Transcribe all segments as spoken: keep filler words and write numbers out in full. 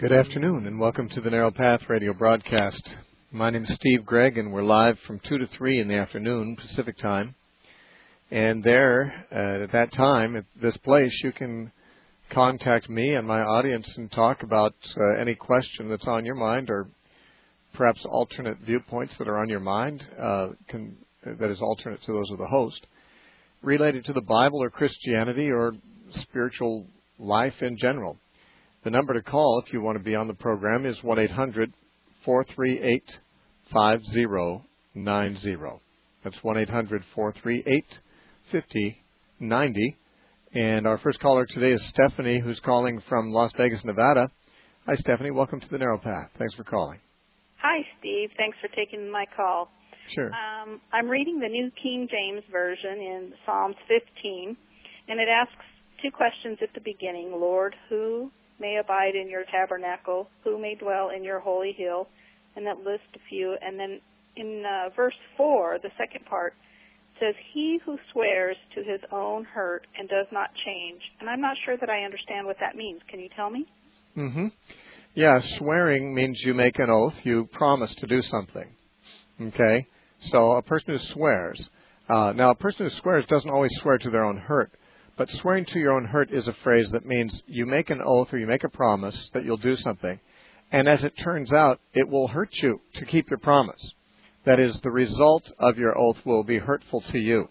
Good afternoon, and welcome to the Narrow Path radio broadcast. My name is Steve Gregg, and we're live from two to three in the afternoon, Pacific time. And there, uh, at that time, at this place, you can contact me and my audience and talk about uh, any question that's on your mind, or perhaps alternate viewpoints that are on your mind, uh, can, that is alternate to those of the host, related to the Bible or Christianity or spiritual life in general. The number to call if you want to be on the program is one eight hundred, four three eight, five zero nine zero. That's one eight hundred, four three eight, five zero nine zero. And our first caller today is Stephanie, who's calling from Las Vegas, Nevada. Hi, Stephanie. Welcome to the Narrow Path. Thanks for calling. Hi, Steve. Thanks for taking my call. Sure. Um, I'm reading the New King James Version in Psalms fifteen, and it asks two questions at the beginning. Lord, who may abide in your tabernacle, who may dwell in your holy hill, and that lists a few. And then in uh, verse four, the second part, says, he who swears to his own hurt and does not change. And I'm not sure that I understand what that means. Can you tell me? Mm-hmm. Yeah, swearing means you make an oath, you promise to do something. Okay? So a person who swears. Uh, now, a person who swears doesn't always swear to their own hurt. But swearing to your own hurt is a phrase that means you make an oath or you make a promise that you'll do something. And as it turns out, it will hurt you to keep your promise. That is, the result of your oath will be hurtful to you.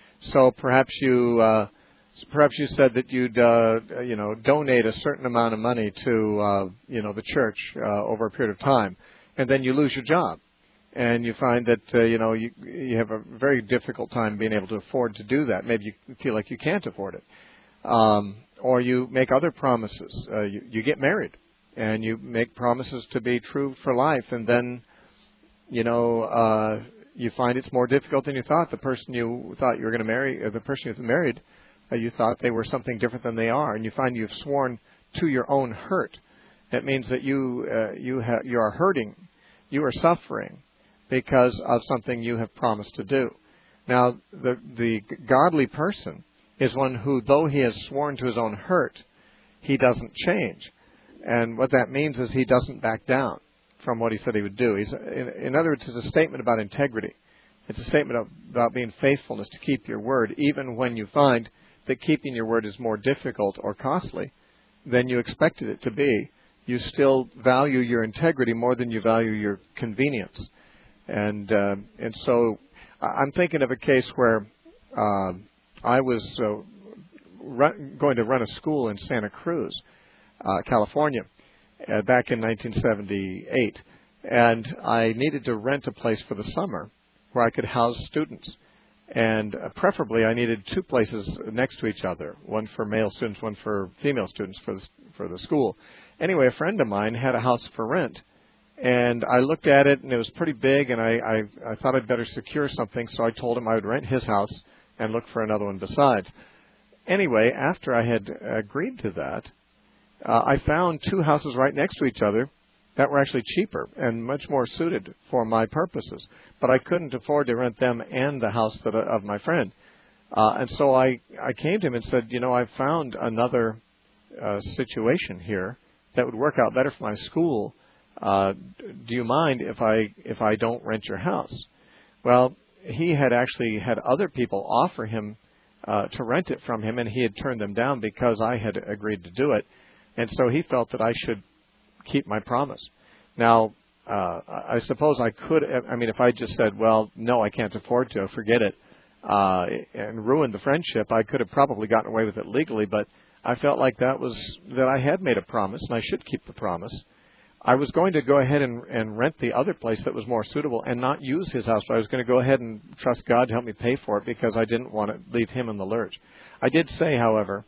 So perhaps you uh, perhaps you said that you'd uh, you know donate a certain amount of money to uh, you know the church uh, over a period of time, and then you lose your job. And you find that, uh, you know, you, you have a very difficult time being able to afford to do that. Maybe you feel like you can't afford it. Um, or you make other promises. Uh, you, you get married, and you make promises to be true for life. And then, you know, uh, you find it's more difficult than you thought. The person you thought you were going to marry, or the person you married, uh, you thought they were something different than they are. And you find you've sworn to your own hurt. That means that you, uh, you, ha- you are hurting. You are suffering because of something you have promised to do. Now, the the godly person is one who, though he has sworn to his own hurt, he doesn't change. And what that means is he doesn't back down from what he said he would do. He's, in, in other words, it's a statement about integrity. It's a statement of, about being faithfulness to keep your word, even when you find that keeping your word is more difficult or costly than you expected it to be. You still value your integrity more than you value your convenience. And uh, and so I'm thinking of a case where uh, I was uh, run, going to run a school in Santa Cruz, uh, California, uh, back in nineteen seventy-eight. And I needed to rent a place for the summer where I could house students. And uh, preferably I needed two places next to each other, one for male students, one for female students for the, for the school. Anyway, a friend of mine had a house for rent. And I looked at it, and it was pretty big, and I, I, I thought I'd better secure something, so I told him I would rent his house and look for another one besides. Anyway, after I had agreed to that, uh, I found two houses right next to each other that were actually cheaper and much more suited for my purposes. But I couldn't afford to rent them and the house that, of my friend. Uh, and so I, I came to him and said, you know, I've found another uh, situation here that would work out better for my school. Uh, do you mind if I if I don't rent your house? Well, he had actually had other people offer him uh, to rent it from him, and he had turned them down because I had agreed to do it. And so he felt that I should keep my promise. Now, uh, I suppose I could, I mean, if I just said, well, no, I can't afford to, forget it, uh, and ruin the friendship, I could have probably gotten away with it legally, but I felt like that was, that I had made a promise, and I should keep the promise. I was going to go ahead and, and rent the other place that was more suitable and not use his house, but I was going to go ahead and trust God to help me pay for it because I didn't want to leave him in the lurch. I did say, however,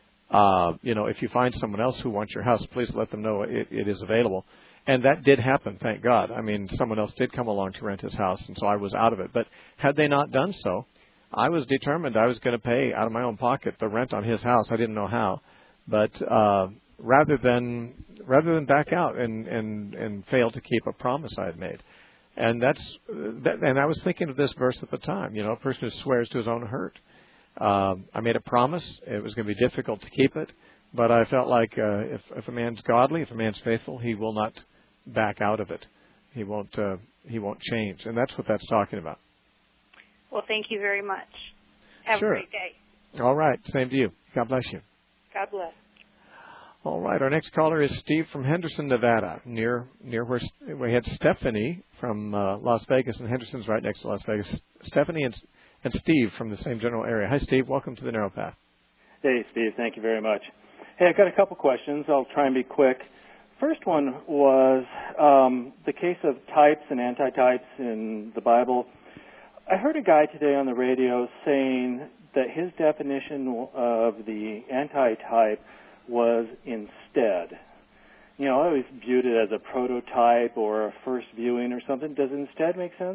uh, you know, if you find someone else who wants your house, please let them know it, it is available. And that did happen, thank God. I mean, someone else did come along to rent his house, and so I was out of it. But had they not done so, I was determined I was going to pay out of my own pocket the rent on his house. I didn't know how. But uh, rather than rather than back out and, and, and fail to keep a promise I had made. And that's that, and I was thinking of this verse at the time, you know, a person who swears to his own hurt. Uh, I made a promise. It was going to be difficult to keep it. But I felt like uh, if, if a man's godly, if a man's faithful, he will not back out of it. He won't. Uh, he won't change, and that's what that's talking about. Well, thank you very much. Have sure. a great day. All right. Same to you. God bless you. God bless. All right. Our next caller is Steve from Henderson, Nevada, near near where we had Stephanie from uh, Las Vegas, and Henderson's right next to Las Vegas. Stephanie and and Steve from the same general area. Hi, Steve. Welcome to the Narrow Path. Hey, Steve. Thank you very much. Hey, I've got a couple questions. I'll try and be quick. First one was um, the case of types and antitypes in the Bible. I heard a guy today on the radio saying that his definition of the antitype was instead. You know, I always viewed it as a prototype or a first viewing or something. Does instead make sense?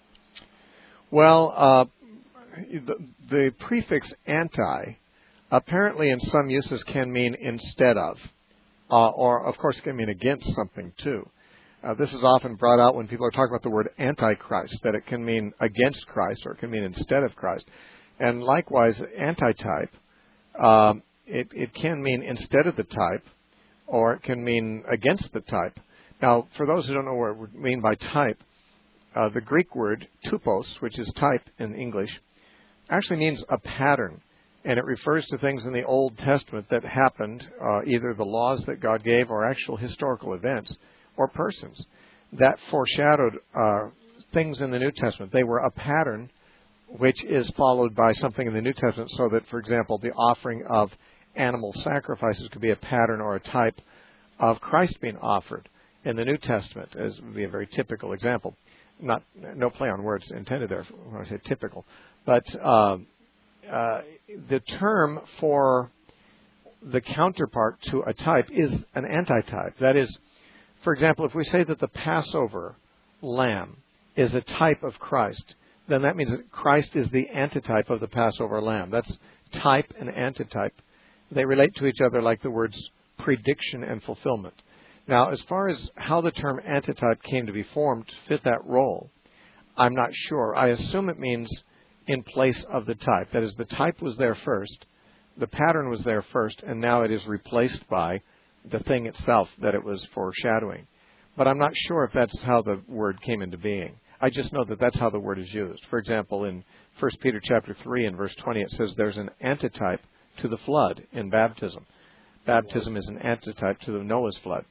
Well, uh, the, the prefix anti apparently in some uses can mean instead of, uh, or of course can mean against something too. Uh, this is often brought out when people are talking about the word antichrist, that it can mean against Christ or it can mean instead of Christ. And likewise, antitype, um, it, it can mean instead of the type, or it can mean against the type. Now, for those who don't know what we mean by type, uh, the Greek word tupos, which is type in English, actually means a pattern. And it refers to things in the Old Testament that happened, uh, either the laws that God gave or actual historical events or persons that foreshadowed uh, things in the New Testament. They were a pattern which is followed by something in the New Testament, so that, for example, the offering of animal sacrifices could be a pattern or a type of Christ being offered in the New Testament, as would be a very typical example. Not no play on words intended there when I say typical, but uh, uh, the term for the counterpart to a type is an antitype. That is, for example, if we say that the Passover lamb is a type of Christ, then that means that Christ is the antitype of the Passover lamb. That's type and antitype. They relate to each other like the words prediction and fulfillment. Now, as far as how the term antitype came to be formed to fit that role, I'm not sure. I assume it means in place of the type. That is, the type was there first, the pattern was there first, and now it is replaced by the thing itself that it was foreshadowing. But I'm not sure if that's how the word came into being. I just know that that's how the word is used. For example, in First Peter chapter three and verse twenty, it says there's an antitype to the flood in baptism. Baptism is an antitype to the Noah's flood.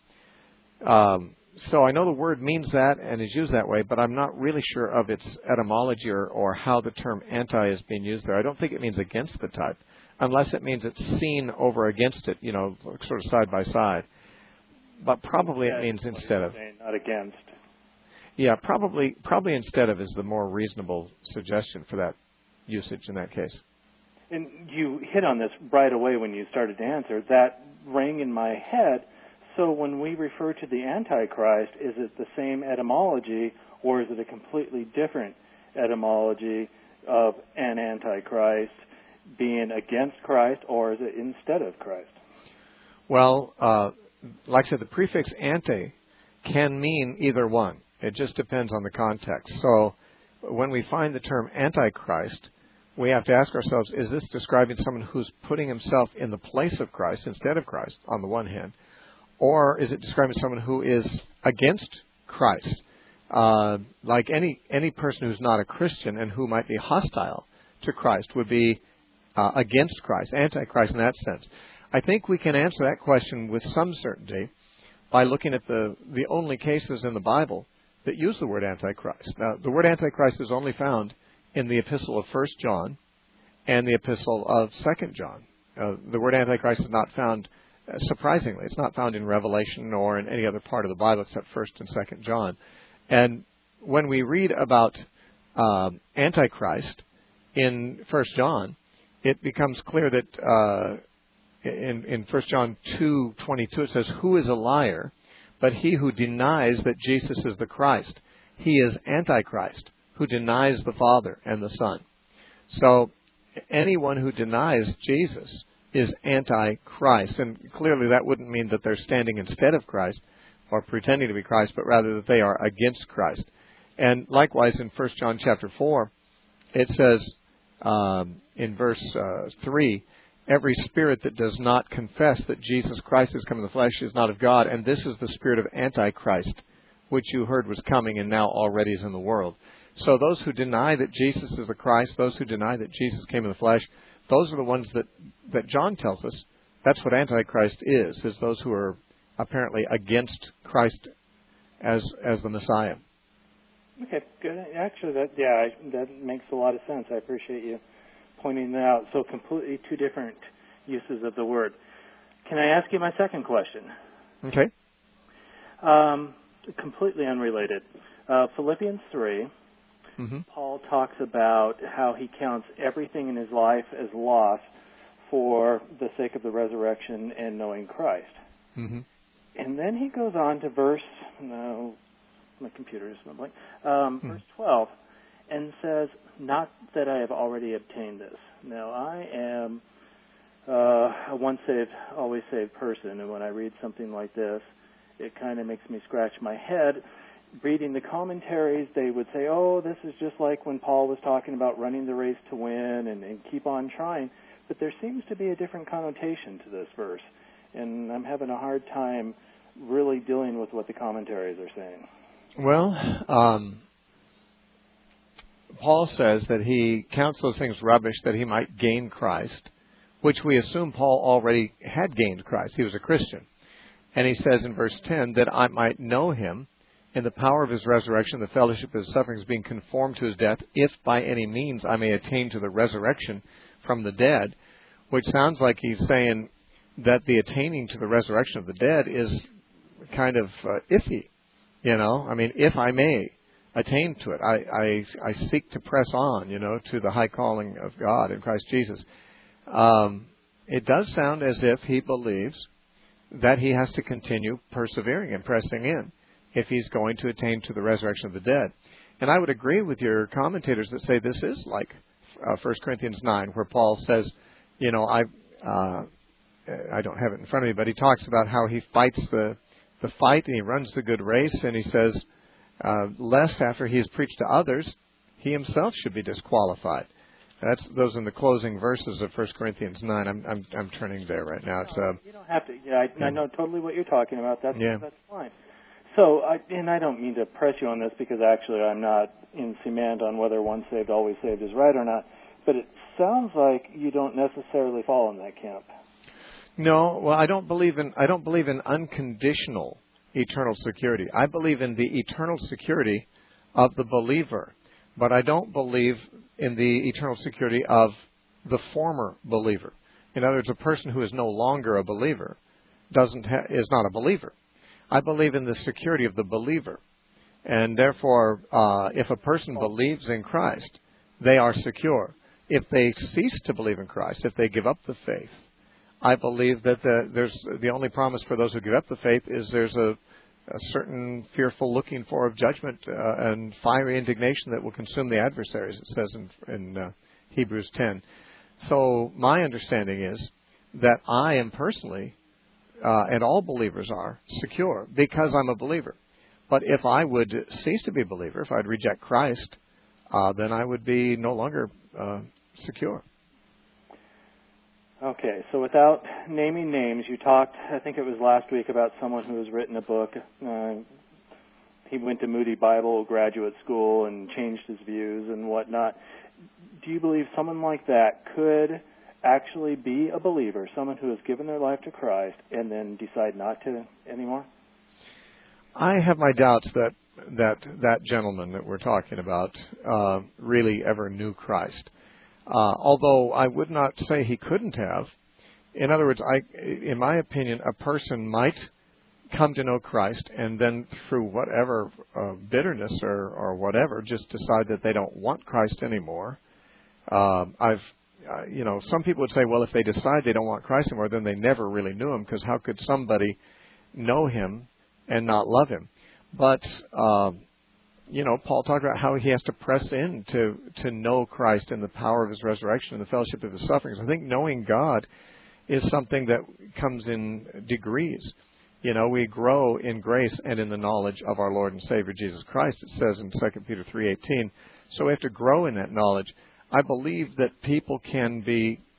Um, so I know the word means that and is used that way, but I'm not really sure of its etymology or, or how the term anti is being used there. I don't think it means against the type, unless it means it's seen over against it, you know, sort of side by side. But probably yeah, it means instead of. Saying, not against. Yeah, probably probably instead of is the more reasonable suggestion for that usage in that case. And you hit on this right away when you started to answer. That rang in my head. So when we refer to the Antichrist, is it the same etymology, or is it a completely different etymology of an Antichrist being against Christ, or is it instead of Christ? Well, uh, like I said, the prefix ante can mean either one. It just depends on the context. So when we find the term Antichrist, we have to ask ourselves, is this describing someone who's putting himself in the place of Christ instead of Christ, on the one hand, or is it describing someone who is against Christ, uh, like any any person who's not a Christian and who might be hostile to Christ would be uh, against Christ, Antichrist in that sense? I think we can answer that question with some certainty by looking at the, the only cases in the Bible that use the word Antichrist. Now, the word Antichrist is only found in the epistle of First John and the epistle of Second John. Uh, the word Antichrist is not found, uh, surprisingly, it's not found in Revelation or in any other part of the Bible except First and Second John. And when we read about um, Antichrist in First John, it becomes clear that uh, in, in First John two twenty-two it says, "Who is a liar but he who denies that Jesus is the Christ? He is Antichrist, who denies the Father and the Son." So anyone who denies Jesus is Antichrist. And clearly that wouldn't mean that they're standing instead of Christ or pretending to be Christ, but rather that they are against Christ. And likewise in First John chapter four, it says um, in verse uh, three, every spirit that does not confess that Jesus Christ is come in the flesh is not of God, and this is the spirit of Antichrist, which you heard was coming and now already is in the world. So those who deny that Jesus is the Christ, those who deny that Jesus came in the flesh, those are the ones that, that John tells us. That's what Antichrist is, is those who are apparently against Christ as as the Messiah. Okay, good. Actually, that yeah, I, that makes a lot of sense. I appreciate you pointing that out. So completely two different uses of the word. Can I ask you my second question? Okay. Um, completely unrelated. Uh, Philippians three, mm-hmm. Paul talks about how he counts everything in his life as loss for the sake of the resurrection and knowing Christ. Mm-hmm. And then he goes on to verse, no, my computer is blank, um, mm-hmm. verse twelve, and says, not that I have already obtained this. Now, I am uh, a once saved, always saved person, and when I read something like this, it kind of makes me scratch my head. Reading the commentaries, they would say, oh, this is just like when Paul was talking about running the race to win and, and keep on trying. But there seems to be a different connotation to this verse, and I'm having a hard time really dealing with what the commentaries are saying. Well, um, Paul says that he counts those things rubbish that he might gain Christ, which we assume Paul already had gained Christ. He was a Christian. And he says in verse ten that I might know him in the power of his resurrection, the fellowship of his sufferings, being conformed to his death, if by any means I may attain to the resurrection from the dead, which sounds like he's saying that the attaining to the resurrection of the dead is kind of uh, iffy. You know, I mean, if I may attain to it, I, I, I seek to press on, you know, to the high calling of God in Christ Jesus. Um, it does sound as if he believes that he has to continue persevering and pressing in if he's going to attain to the resurrection of the dead. And I would agree with your commentators that say this is like uh, First Corinthians nine, where Paul says, you know, I uh, I don't have it in front of me, but he talks about how he fights the the fight and he runs the good race, and he says, uh, lest after he has preached to others, he himself should be disqualified. That's those in the closing verses of First Corinthians nine. I'm I'm I'm turning there right now. It's uh, you don't have to. Yeah, I, I know totally what you're talking about. That's yeah. that's fine. So, I, and I don't mean to press you on this because actually I'm not in cement on whether once saved, always saved is right or not. But it sounds like you don't necessarily fall in that camp. No, well, I don't believe in I don't believe in unconditional eternal security. I believe in the eternal security of the believer, but I don't believe in the eternal security of the former believer. In other words, a person who is no longer a believer doesn't ha- is not a believer. I believe in the security of the believer, and therefore, uh, if a person believes in Christ, they are secure. If they cease to believe in Christ, if they give up the faith, I believe that the, there's the only promise for those who give up the faith is there's a, a certain fearful looking for of judgment uh, and fiery indignation that will consume the adversaries, it says in, in uh, Hebrews ten. So my understanding is that I am personally, uh, and all believers are, secure because I'm a believer. But if I would cease to be a believer, if I'd reject Christ, uh, then I would be no longer uh, secure. Okay, so without naming names, you talked, I think it was last week, about someone who has written a book. Uh, he went to Moody Bible Graduate School and changed his views and whatnot. Do you believe someone like that could actually be a believer, someone who has given their life to Christ and then decide not to anymore? I have my doubts that that, that gentleman that we're talking about uh, really ever knew Christ. Uh, although I would not say he couldn't have. In other words, I, in my opinion, a person might come to know Christ and then through whatever uh, bitterness or, or whatever, just decide that they don't want Christ anymore. Uh, I've, uh, you know, some people would say, well, if they decide they don't want Christ anymore, then they never really knew him, because how could somebody know him and not love him? But uh, you know, Paul talked about how he has to press in to, to know Christ and the power of his resurrection and the fellowship of his sufferings. I think knowing God is something that comes in degrees. You know, we grow in grace and in the knowledge of our Lord and Savior Jesus Christ, it says in Second Peter three eighteen. So we have to grow in that knowledge. I believe that people can be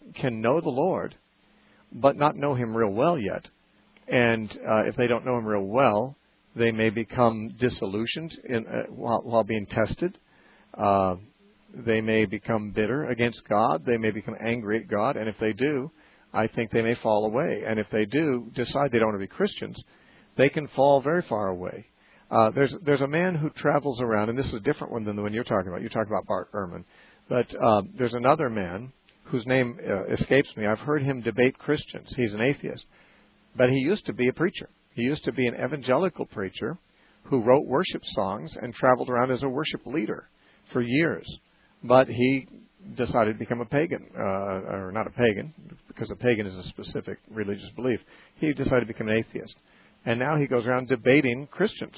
can know the Lord, but not know Him real well yet. And uh, if they don't know Him real well, they may become disillusioned in, uh, while, while being tested. Uh, they may become bitter against God. They may become angry at God. And if they do, I think they may fall away. And if they do decide they don't want to be Christians, they can fall very far away. Uh, there's there's a man who travels around, and this is a different one than the one you're talking about. You're talking about Bart Ehrman. But uh, there's another man whose name uh, escapes me. I've heard him debate Christians. He's an atheist. But he used to be a preacher. He used to be an evangelical preacher who wrote worship songs and traveled around as a worship leader for years. But he decided to become a pagan, uh, or not a pagan, because a pagan is a specific religious belief. He decided to become an atheist. And now he goes around debating Christians.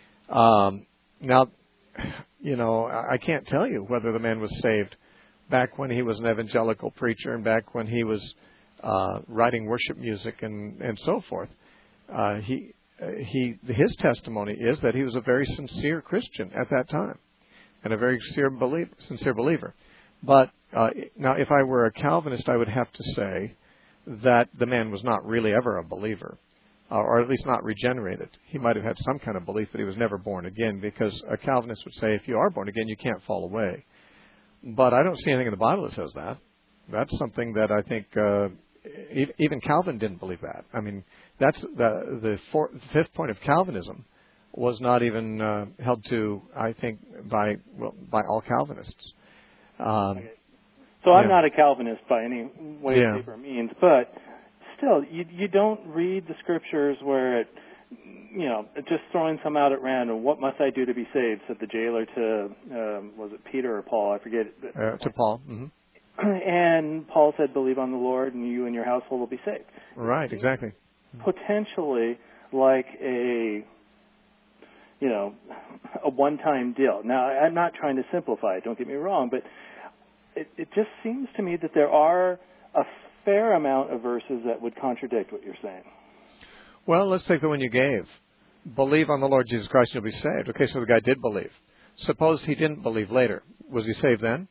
Um, now, you know, I can't tell you whether the man was saved back when he was an evangelical preacher and back when he was uh, writing worship music and, and so forth. Uh, he, he, his testimony is that he was a very sincere Christian at that time and a very sincere, believe, sincere believer. But uh, now, if I were a Calvinist, I would have to say that the man was not really ever a believer, uh, or at least not regenerated. He might have had some kind of belief, but he was never born again, because a Calvinist would say, if you are born again, you can't fall away. But I don't see anything in the Bible that says that. That's something that I think uh, even Calvin didn't believe that. I mean, that's the the fourth, fifth point of Calvinism was not even uh, held to, I think, by well, by all Calvinists. Um, so I'm yeah. not a Calvinist by any way, yeah. shape, or means, but still, you you don't read the scriptures where it, you know, just throwing some out at random. What must I do to be saved? Said the jailer to um, was it Peter or Paul? I forget. Uh, to Paul. Mm-hmm. And Paul said, "Believe on the Lord, and you and your household will be saved." Right. Exactly. Potentially like a, you know, a one-time deal. Now, I'm not trying to simplify it. Don't get me wrong, but it, it just seems to me that there are a fair amount of verses that would contradict what you're saying. Well, let's take the one you gave. Believe on the Lord Jesus Christ and you'll be saved. Okay, so the guy did believe. Suppose he didn't believe later. Was he saved then?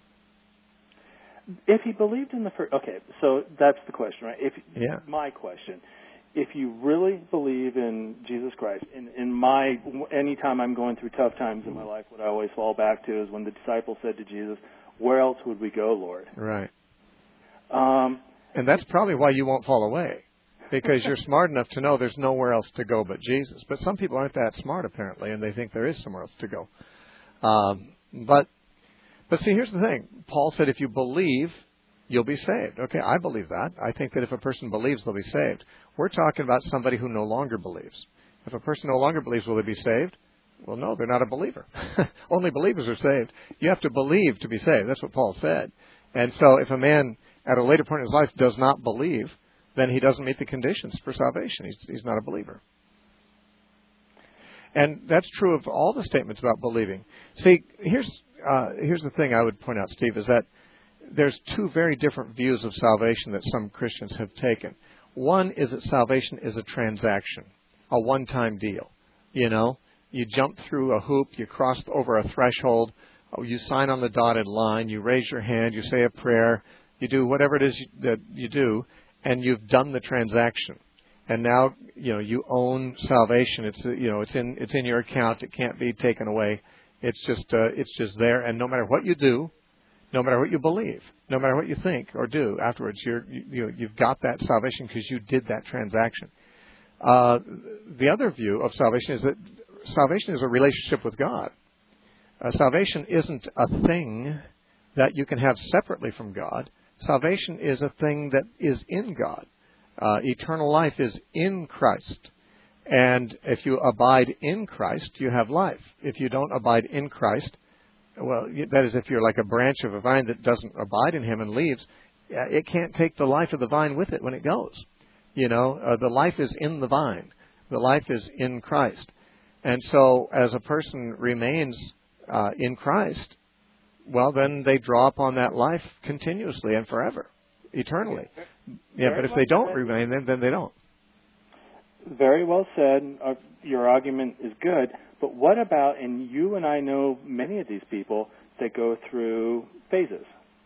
If he believed in the first... Okay, so that's the question, right? If yeah. My question. If you really believe in Jesus Christ, in, in my... Anytime I'm going through tough times in my life, what I always fall back to is when the disciples said to Jesus, where else would we go, Lord? Right. Um, and that's probably why you won't fall away. Because you're smart enough to know there's nowhere else to go but Jesus. But some people aren't that smart, apparently, and they think there is somewhere else to go. Um, but, but see, here's the thing. Paul said if you believe, you'll be saved. Okay, I believe that. I think that if a person believes, they'll be saved. We're talking about somebody who no longer believes. If a person no longer believes, will they be saved? Well, no, they're not a believer. Only believers are saved. You have to believe to be saved. That's what Paul said. And so if a man at a later point in his life does not believe, then he doesn't meet the conditions for salvation. He's, he's not a believer. And that's true of all the statements about believing. See, here's uh, here's the thing I would point out, Steve, is that there's two very different views of salvation that some Christians have taken. One is that salvation is a transaction, a one-time deal. You know, you jump through a hoop, you cross over a threshold, you sign on the dotted line, you raise your hand, you say a prayer, you do whatever it is you, that you do, and you've done the transaction. And now, you know, you own salvation. It's, you know, it's in it's in your account. It can't be taken away. It's just uh, it's just there. And no matter what you do, no matter what you believe, no matter what you think or do afterwards, you're you you've got that salvation because you did that transaction. Uh, the other view of salvation is that salvation is a relationship with God. Uh, salvation isn't a thing that you can have separately from God. Salvation is a thing that is in God. Uh, eternal life is in Christ. And if you abide in Christ, you have life. If you don't abide in Christ, well, that is if you're like a branch of a vine that doesn't abide in Him and leaves, it can't take the life of the vine with it when it goes. You know, uh, the life is in the vine. The life is in Christ. And so as a person remains uh, in Christ, well, then they draw upon that life continuously and forever, eternally. Yeah, but if they don't remain, then, then they don't. Very well said. Uh, your argument is good. But what about, and you and I know many of these people that go through phases.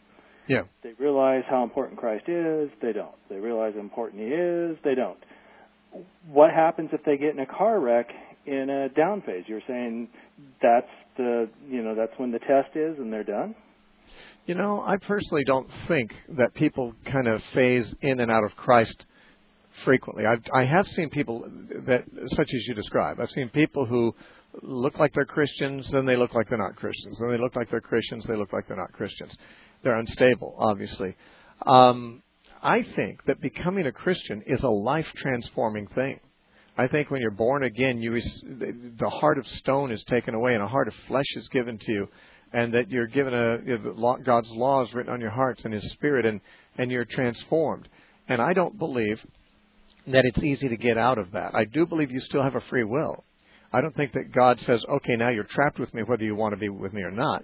Yeah. They realize how important Christ is. They don't. They realize how important He is. They don't. What happens if they get in a car wreck in a down phase? You're saying that's the, you know, that's when the test is and they're done? You know, I personally don't think that people kind of phase in and out of Christ frequently. I've, I have seen people that, such as you describe. I've seen people who look like they're Christians, then they look like they're not Christians. Then they look like they're Christians, they look like they're not Christians. They're unstable, obviously. Um, I think that becoming a Christian is a life-transforming thing. I think when you're born again, you the heart of stone is taken away and a heart of flesh is given to you, and that you're given a you know, God's laws written on your hearts and His Spirit, and, and you're transformed. And I don't believe that it's easy to get out of that. I do believe you still have a free will. I don't think that God says, okay, now you're trapped with me whether you want to be with me or not.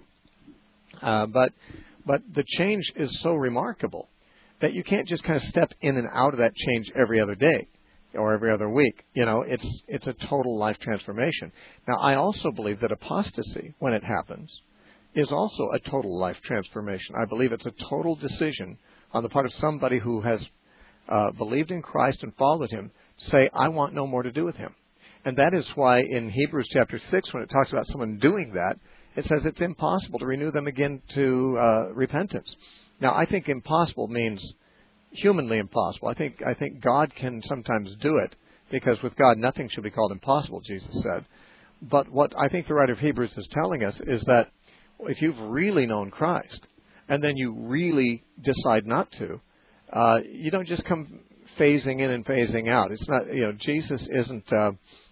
Uh, but but the change is so remarkable that you can't just kind of step in and out of that change every other day or every other week. You know, it's it's a total life transformation. Now, I also believe that apostasy, when it happens, is also a total life transformation. I believe it's a total decision on the part of somebody who has uh, believed in Christ and followed Him to say, I want no more to do with Him. And that is why in Hebrews chapter six, when it talks about someone doing that, it says it's impossible to renew them again to uh, repentance. Now, I think impossible means humanly impossible. I think I think God can sometimes do it, because with God nothing should be called impossible, Jesus said. But what I think the writer of Hebrews is telling us is that if you've really known Christ and then you really decide not to, uh, you don't just come phasing in and phasing out. It's not, you know, Jesus isn't uh,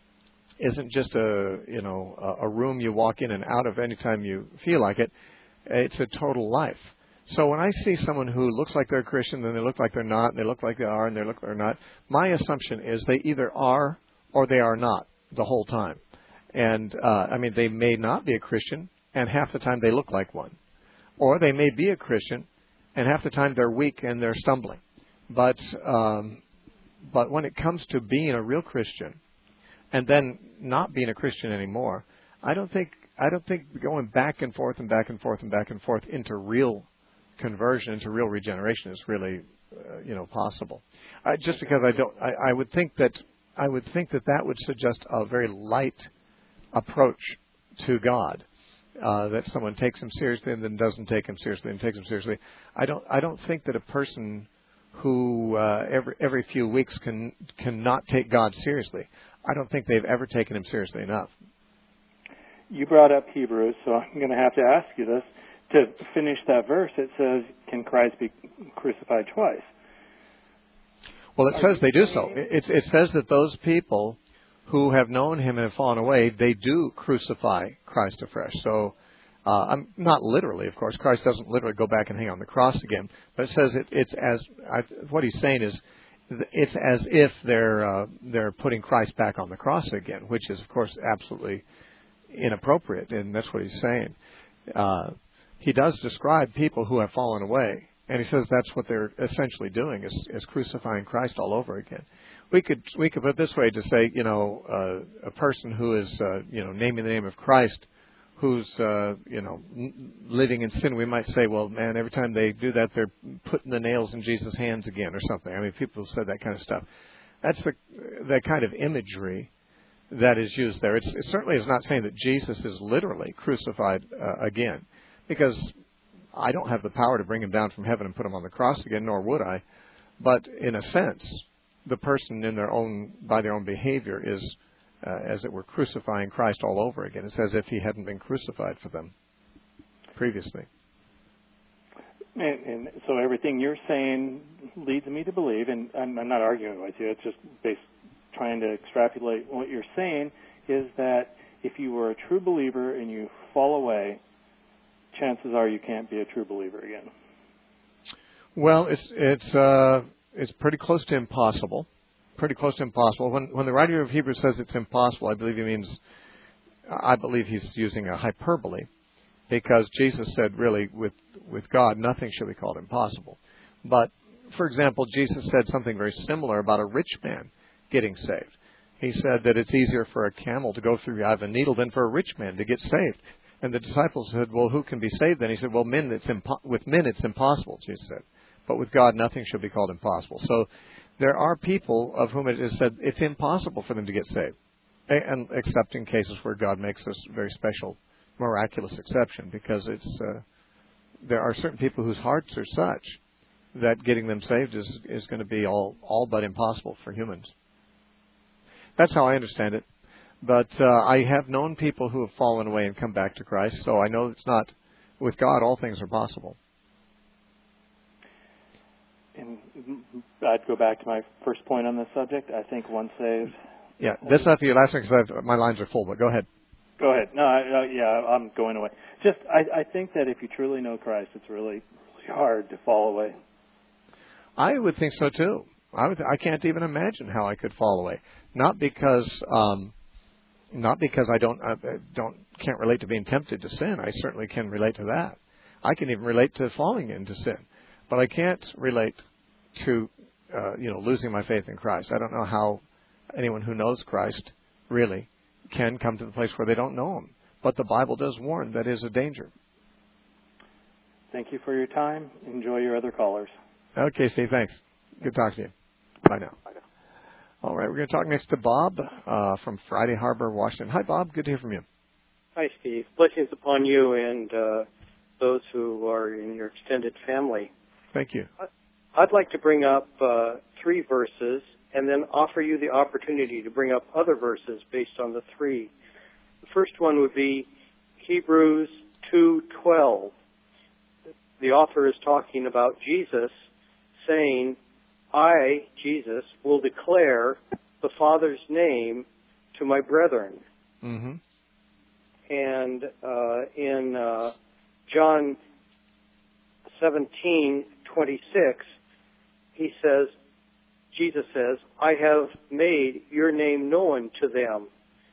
isn't just a you know a room you walk in and out of anytime you feel like it. It's a total life. So when I see someone who looks like they're a Christian, then they look like they're not, and they look like they are, and they look like they're not, my assumption is they either are or they are not the whole time. And, uh, I mean, they may not be a Christian, and half the time they look like one. Or they may be a Christian, and half the time they're weak and they're stumbling. But um, but when it comes to being a real Christian, and then not being a Christian anymore, I don't think I don't think going back and forth and back and forth and back and forth into real conversion, into real regeneration is really, uh, you know, possible. Uh, just because I don't, I, I would think that I would think that that would suggest a very light approach to God, uh, that someone takes Him seriously and then doesn't take Him seriously and takes Him seriously. I don't, I don't think that a person who uh, every every few weeks can cannot take God seriously, I don't think they've ever taken Him seriously enough. You brought up Hebrews, so I'm going to have to ask you this. To finish that verse, it says, can Christ be crucified twice? Well, it says they do so. It, it says that those people who have known Him and have fallen away, they do crucify Christ afresh. So, uh, I'm not literally, of course. Christ doesn't literally go back and hang on the cross again. But it says it, it's as, I, what he's saying is, it's as if they're uh, they're putting Christ back on the cross again, which is, of course, absolutely inappropriate, and that's what he's saying. Uh, he does describe people who have fallen away, and he says that's what they're essentially doing, is, is crucifying Christ all over again. We could we could put it this way, to say, you know, uh, a person who is, uh, you know, naming the name of Christ, who's, uh, you know, n- living in sin, we might say, well, man, every time they do that, they're putting the nails in Jesus' hands again or something. I mean, people have said that kind of stuff. That's the that kind of imagery that is used there. It's, it certainly is not saying that Jesus is literally crucified uh, again, because I don't have the power to bring Him down from heaven and put Him on the cross again, nor would I. But in a sense, the person in their own, by their own behavior is, uh, as it were, crucifying Christ all over again. It's as if He hadn't been crucified for them previously. And, and so everything you're saying leads me to believe, and I'm, I'm not arguing with you, it's just based trying to extrapolate what you're saying, is that if you were a true believer and you fall away, chances are you can't be a true believer again. Well, it's it's uh, it's pretty close to impossible. Pretty close to impossible. When when the writer of Hebrews says it's impossible, I believe he means, I believe he's using a hyperbole, because Jesus said, really, with with God, nothing shall be called impossible. But, for example, Jesus said something very similar about a rich man getting saved. He said that it's easier for a camel to go through the eye of a needle than for a rich man to get saved. And the disciples said, well, who can be saved then? He said, well, men, it's impo- with men it's impossible, Jesus said. But with God, nothing shall be called impossible. So there are people of whom it is said it's impossible for them to get saved, and except in cases where God makes this very special, miraculous exception, because it's uh, there are certain people whose hearts are such that getting them saved is is going to be all all but impossible for humans. That's how I understand it. But uh, I have known people who have fallen away and come back to Christ, so I know it's not, with God, all things are possible. And I'd go back to my first point on this subject. I think once saved. Yeah, that's not your last one because my lines are full, but go ahead. Go ahead. No, I, uh, yeah, I'm going away. Just, I, I think that if you truly know Christ, it's really, really hard to fall away. I would think so too. I would. I can't even imagine how I could fall away. Not because, um, not because I don't, uh, don't, can't relate to being tempted to sin. I certainly can relate to that. I can even relate to falling into sin, but I can't relate to, uh, you know, losing my faith in Christ. I don't know how anyone who knows Christ really can come to the place where they don't know Him. But the Bible does warn that is a danger. Thank you for your time. Enjoy your other callers. Okay, Steve, thanks. Good talking to you. Bye now. Bye now. All right, we're going to talk next to Bob uh, from Friday Harbor, Washington. Hi, Bob. Good to hear from you. Hi, Steve. Blessings upon you and uh, those who are in your extended family. Thank you. I'd like to bring up uh, three verses and then offer you the opportunity to bring up other verses based on the three. The first one would be Hebrews two twelve. The author is talking about Jesus saying, I, Jesus, will declare the Father's name to my brethren. Mm-hmm. And uh, in uh, John seventeen twenty-six, he says, Jesus says, I have made your name known to them.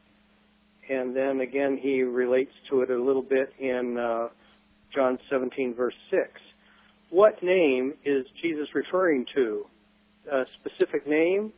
And then again, he relates to it a little bit in uh, John seventeen, verse six. What name is Jesus referring to? A specific name?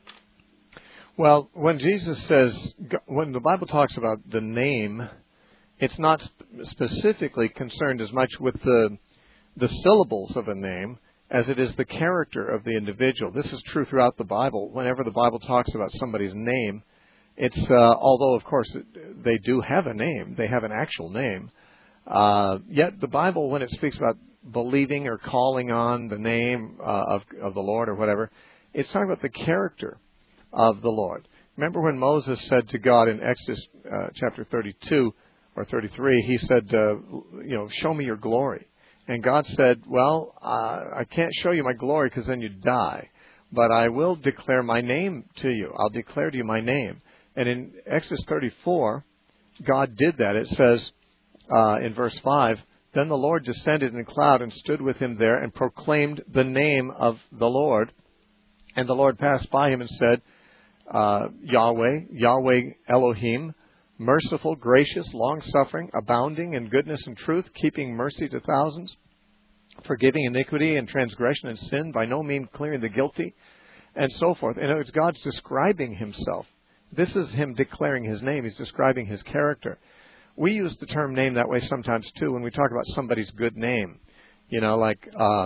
Well, when Jesus says, when the Bible talks about the name, it's not specifically concerned as much with the the syllables of a name as it is the character of the individual. This is true throughout the Bible. Whenever the Bible talks about somebody's name, it's, uh, although of course they do have a name, they have an actual name, uh, yet the Bible, when it speaks about believing or calling on the name uh, of, of the Lord or whatever, it's talking about the character of the Lord. Remember when Moses said to God in Exodus uh, chapter thirty-two or thirty-three, he said, uh, you know, show me your glory. And God said, well, uh, I can't show you my glory because then you'd die. But I will declare my name to you. I'll declare to you my name. And in Exodus thirty-four, God did that. It says uh, in verse five, then the Lord descended in a cloud and stood with him there and proclaimed the name of the Lord. And the Lord passed by him and said, uh, Yahweh, Yahweh Elohim, merciful, gracious, long-suffering, abounding in goodness and truth, keeping mercy to thousands, forgiving iniquity and transgression and sin, by no means clearing the guilty, and so forth. And it's God's describing himself. This is him declaring his name. He's describing his character. We use the term name that way sometimes, too, when we talk about somebody's good name. You know, like, uh,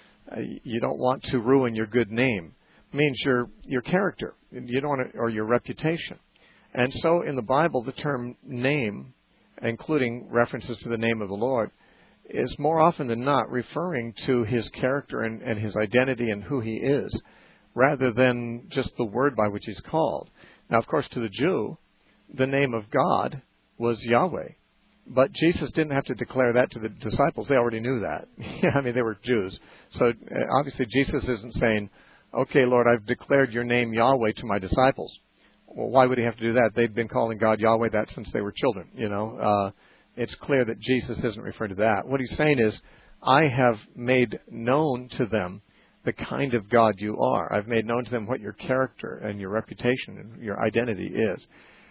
you don't want to ruin your good name. It means your your character. You don't want to, or your reputation. And so in the Bible, the term name, including references to the name of the Lord, is more often than not referring to his character and, and his identity and who he is, rather than just the word by which he's called. Now, of course, to the Jew, the name of God was Yahweh. But Jesus didn't have to declare that to the disciples. They already knew that. I mean, they were Jews. So uh, obviously Jesus isn't saying, okay, Lord, I've declared your name Yahweh to my disciples. Well, why would he have to do that? They'd been calling God Yahweh that since they were children. You know, uh, it's clear that Jesus isn't referring to that. What he's saying is, I have made known to them the kind of God you are. I've made known to them what your character and your reputation and your identity is.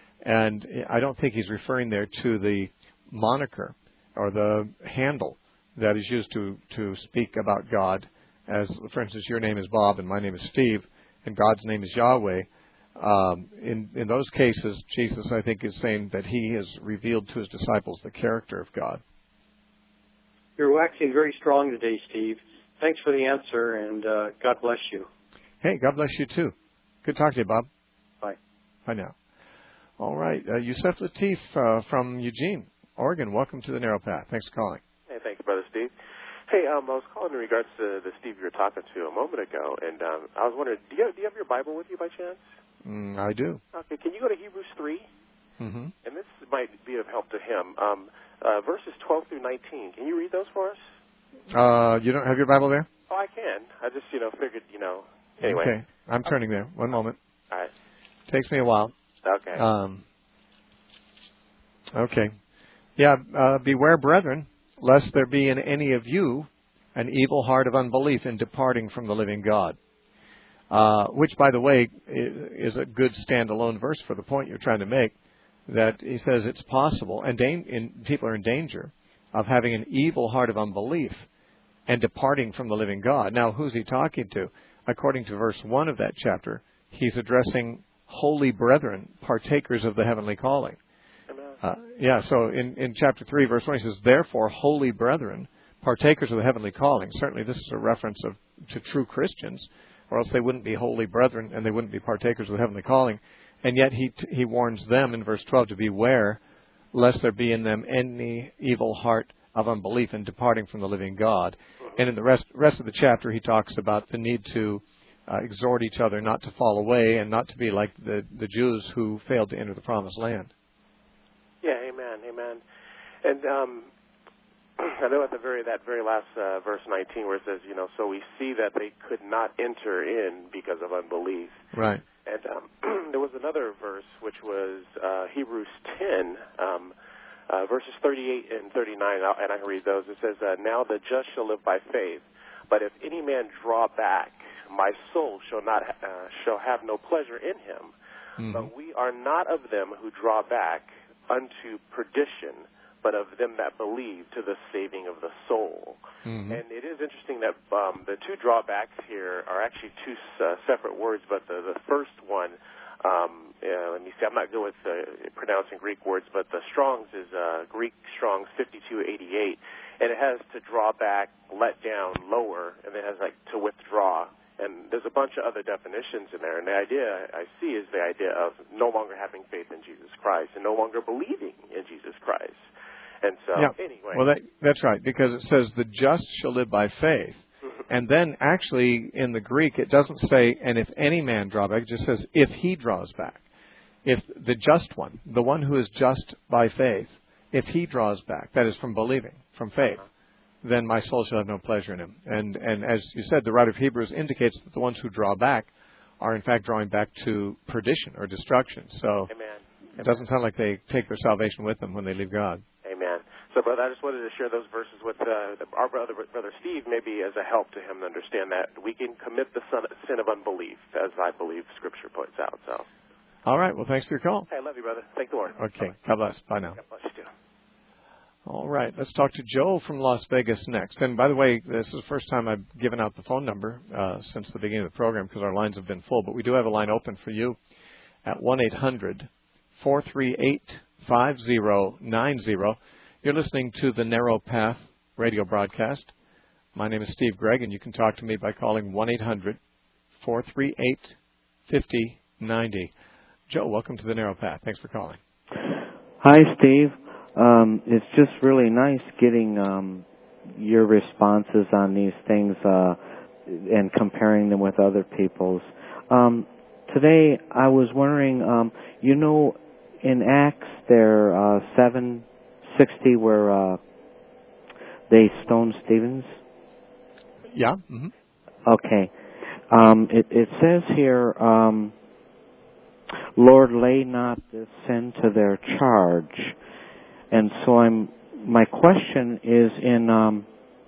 And I don't think he's referring there to the moniker or the handle that is used to, to speak about God. As, for instance, your name is Bob and my name is Steve, and God's name is Yahweh. um, in, in those cases, Jesus, I think, is saying that he has revealed to his disciples the character of God. You're waxing very strong today, Steve. Thanks for the answer, and uh, God bless you. Hey, God bless you, too. Good talking to you, Bob. Bye. Bye now. All right. Uh, Yusef Latif uh, from Eugene, Oregon. Welcome to the Narrow Path. Thanks for calling. Hey, thanks, Brother Steve. Hey, um, I was calling in regards to the Steve you were talking to a moment ago, and um, I was wondering, do you, have, do you have your Bible with you by chance? Mm, I do. Okay, can you go to Hebrews three? Mm-hmm. And this might be of help to him. Um, uh, verses twelve through nineteen. Can you read those for us? Uh, you don't have your Bible there? Oh, I can. I just, you know, figured, you know, anyway. Okay. I'm turning there. One moment. All right. Takes me a while. Okay. Um, okay. Yeah, uh, beware, brethren, lest there be in any of you an evil heart of unbelief in departing from the living God. Uh, which, by the way, is a good standalone verse for the point you're trying to make, that he says it's possible, and da- in, people are in danger of having an evil heart of unbelief and departing from the living God. Now, who's he talking to? According to verse one of that chapter, he's addressing holy brethren, partakers of the heavenly calling. Uh, yeah, so in, in chapter three, verse one, he says, therefore, holy brethren, partakers of the heavenly calling. Certainly this is a reference of to true Christians, or else they wouldn't be holy brethren and they wouldn't be partakers of the heavenly calling. And yet he t- he warns them in verse twelve to beware lest there be in them any evil heart of unbelief in departing from the living God. And in the rest rest of the chapter, he talks about the need to uh, exhort each other not to fall away and not to be like the, the Jews who failed to enter the promised land. Yeah, amen, amen. And um, I know at the very that very last uh, verse nineteen where it says, you know, so we see that they could not enter in because of unbelief. Right. And um, there was another verse which was uh, Hebrews ten, um, uh, verses thirty-eight and thirty-nine, and I can read those. It says, uh, now the just shall live by faith, but if any man draw back, my soul shall not uh, shall have no pleasure in him. Mm-hmm. But we are not of them who draw back unto perdition, but of them that believe to the saving of the soul. Mm-hmm. And it is interesting that um, the two drawbacks here are actually two uh, separate words, but the, the first one, um, uh, let me see, I'm not good with uh, pronouncing Greek words, but the Strong's is uh, Greek Strong's fifty-two eighty-eight, and it has to draw back, let down, lower, and it has like to withdraw. And there's a bunch of other definitions in there. And the idea I see is the idea of no longer having faith in Jesus Christ and no longer believing in Jesus Christ. And so, yeah. anyway. Well, that, that's right, because it says the just shall live by faith. And then actually in the Greek, it doesn't say, and if any man draw back, it just says, if he draws back. If the just one, the one who is just by faith, if he draws back, that is from believing, from faith, then my soul shall have no pleasure in him. And and as you said, the writer of Hebrews indicates that the ones who draw back are in fact drawing back to perdition or destruction. So Amen. It doesn't sound like they take their salvation with them when they leave God. Amen. So, brother, I just wanted to share those verses with uh, our brother, brother Steve, maybe as a help to him to understand that we can commit the sin of unbelief, as I believe Scripture points out. So, all right. Well, thanks for your call. Hey, I love you, brother. Thank the Lord. Okay. Bye-bye. God bless. Bye now. God bless you too. All right. Let's talk to Joe from Las Vegas next. And by the way, this is the first time I've given out the phone number uh, since the beginning of the program because our lines have been full. But we do have a line open for you at one eight hundred four three eight five zero nine zero. You're listening to the Narrow Path radio broadcast. My name is Steve Gregg, and you can talk to me by calling one eight hundred four three eight five zero nine zero. Joe, welcome to the Narrow Path. Thanks for calling. Hi, Steve. Um, it's just really nice getting um, your responses on these things uh, and comparing them with other people's. Um, today, I was wondering, um, you know, in Acts, there uh, seven sixty where uh, they stoned Stevens. Yeah. Mm-hmm. Okay. Um, it, it says here, um, Lord, lay not this sin to their charge. And so I'm. My question is in um,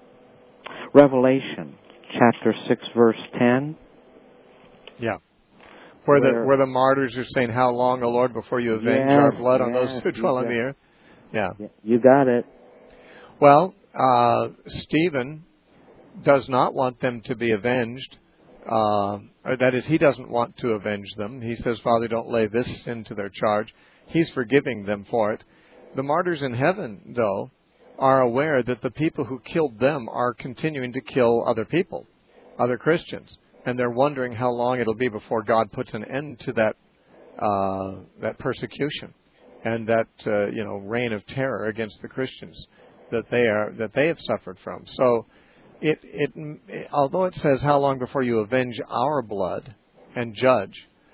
Revelation chapter six, verse ten. Yeah, where, where the where the martyrs are saying, "How long, O Lord, before you avenge yes, our blood on yes, those who dwell on the earth?" Yeah. You got it. Well, uh, Stephen does not want them to be avenged Uh, or that is, he doesn't want to avenge them. He says, Father, don't lay this sin to their charge. He's forgiving them for it. The martyrs in heaven, though, are aware that the people who killed them are continuing to kill other people, other Christians. And they're wondering how long it'll be before God puts an end to that uh, that persecution and that uh, you know reign of terror against the Christians that they are that they have suffered from. So, it it although it says how long before you avenge our blood and judge,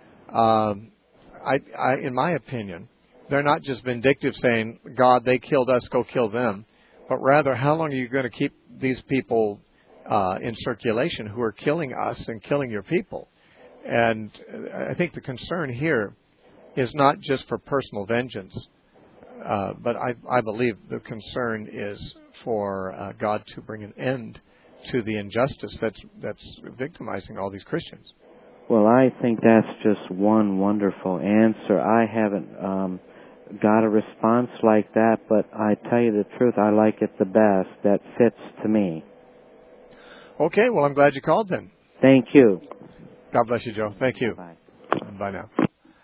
um, I, I in my opinion, they're not just vindictive, saying, God, they killed us, go kill them, but rather, how long are you going to keep these people uh, in circulation who are killing us and killing your people? And I think the concern here is not just for personal vengeance, uh, but I, I believe the concern is for uh, God to bring an end to the injustice that's that's victimizing all these Christians. Well, I think that's just one wonderful answer. I haven't um, got a response like that, but I tell you the truth, I like it the best. That fits to me. Okay, well, I'm glad you called then. Thank you. God bless you, Joe. Thank you. Bye. Bye now.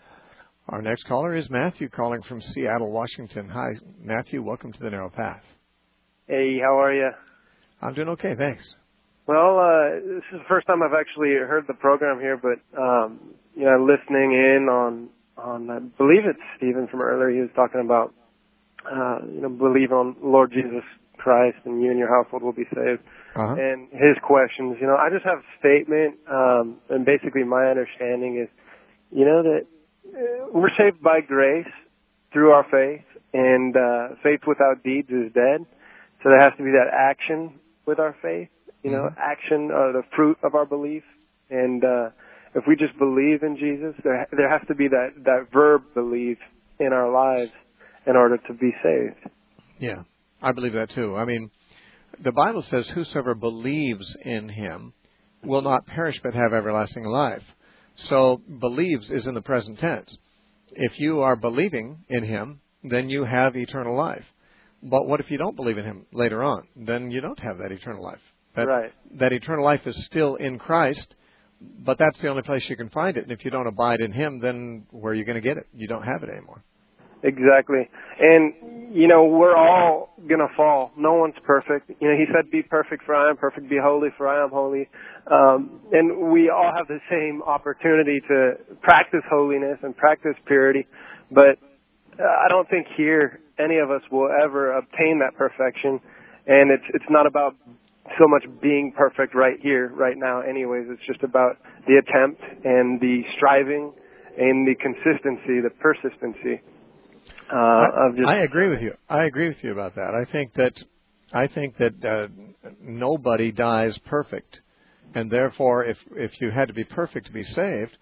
Our next caller is Matthew, calling from Seattle, Washington. Hi, Matthew. Welcome to the Narrow Path. Hey, how are you? I'm doing okay, thanks. Well, uh, this is the first time I've actually heard the program here, but, um, you know, listening in on, on, I believe it's Stephen from earlier, he was talking about, uh, you know, believe on Lord Jesus Christ and you and your household will be saved. Uh-huh. And his questions, you know, I just have a statement, um, and basically my understanding is, you know, that uh, we're saved by grace through our faith, and uh, faith without deeds is dead. So there has to be that action with our faith, you know, mm-hmm. action, uh, the fruit of our belief. And uh, if we just believe in Jesus, there there has to be that, that verb believe in our lives in order to be saved. Yeah, I believe that too. I mean, the Bible says, whosoever believes in him will not perish but have everlasting life. So believes is in the present tense. If you are believing in him, then you have eternal life. But what if you don't believe in him later on? Then you don't have that eternal life. That, right. That eternal life is still in Christ, but that's the only place you can find it. And if you don't abide in him, then where are you going to get it? You don't have it anymore. Exactly. And, you know, we're all going to fall. No one's perfect. You know, he said, be perfect for I am perfect, be holy for I am holy. Um, and we all have the same opportunity to practice holiness and practice purity. But I don't think here any of us will ever obtain that perfection. And it's it's not about so much being perfect right here, right now anyways. It's just about the attempt and the striving and the consistency, the persistency. Uh, I, of just, I agree with you. I agree with you about that. I think that I think that uh, nobody dies perfect, and therefore, if if you had to be perfect to be saved,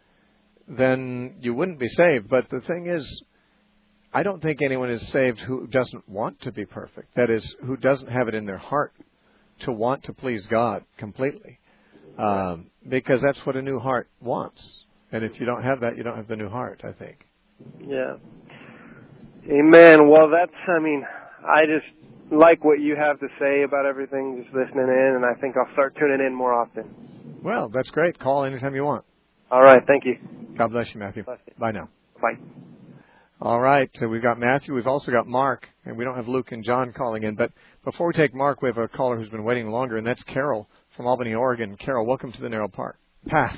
then you wouldn't be saved. But the thing is, I don't think anyone is saved who doesn't want to be perfect. That is, who doesn't have it in their heart to want to please God completely, um, because that's what a new heart wants. And if you don't have that, you don't have the new heart, I think. Yeah. Amen. Well, that's, I mean, I just like what you have to say about everything, just listening in, and I think I'll start tuning in more often. Well, that's great. Call anytime you want. All right. Thank you. God bless you, Matthew. Bless you. Bye now. Bye. All right. So we've got Matthew. We've also got Mark, and we don't have Luke and John calling in. But before we take Mark, we have a caller who's been waiting longer, and that's Carol from Albany, Oregon. Carol, welcome to the Narrow Park Path.